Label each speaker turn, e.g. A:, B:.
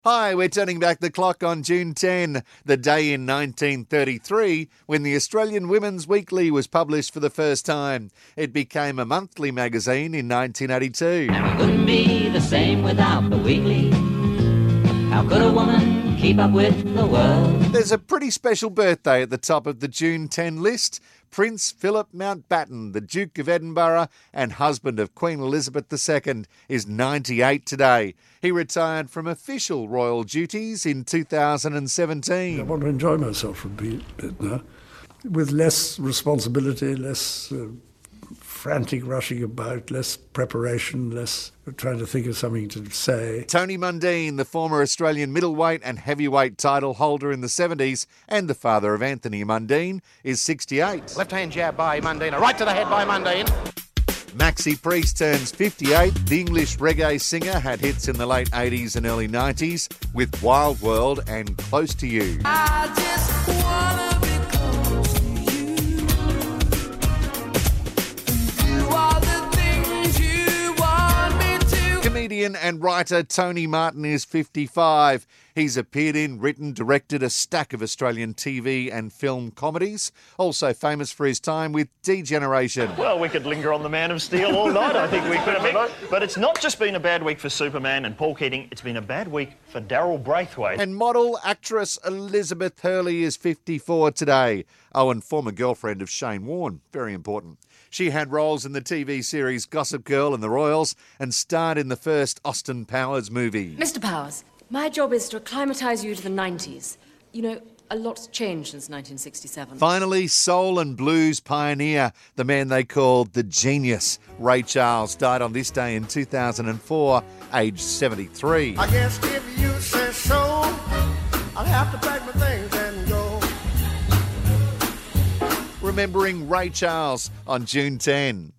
A: Hi, we're turning back the clock on June 10, the day in 1933 when the Australian Women's Weekly was published for the first time. It became a monthly magazine in 1982.
B: And we wouldn't be the same without the weekly. How could a woman keep up with the world?
A: There's a pretty special birthday at the top of the June 10 list. Prince Philip Mountbatten, the Duke of Edinburgh and husband of Queen Elizabeth II, is 98 today. He retired from official royal duties in 2017.
C: I want to enjoy myself a bit now, with less responsibility, less frantic rushing about, less preparation, less trying to think of something to say.
A: Tony Mundine, the former Australian middleweight and heavyweight title holder in the 70s and the father of Anthony Mundine, is 68.
D: Left-hand jab by Mundine, right to the head by Mundine.
A: Maxi Priest turns 58. The English reggae singer had hits in the late 80s and early 90s with Wild World and Close to You.
E: I just wanna be close to you. Do all the things you want me to.
A: Comedian and writer Tony Martin is 55. He's appeared in, written, directed a stack of Australian TV and film comedies. Also famous for his time with D-Generation.
F: Well, we could linger on the Man of Steel all night, I think we could. But it's not just been a bad week for Superman and Paul Keating, it's been a bad week for Daryl Braithwaite.
A: And model actress Elizabeth Hurley is 54 today. Oh, and former girlfriend of Shane Warne. Very important. She had roles in the TV series Gossip Girl and The Royals and starred in the first Austin Powers movie.
G: Mr. Powers, my job is to acclimatise you to the 90s. You know, a lot's changed since 1967.
A: Finally, soul and blues pioneer, the man they called the Genius. Ray Charles died on this day in 2004, aged 73.
D: I guess if you say so, I'll have to pack my things and go.
A: Remembering Ray Charles on June 10.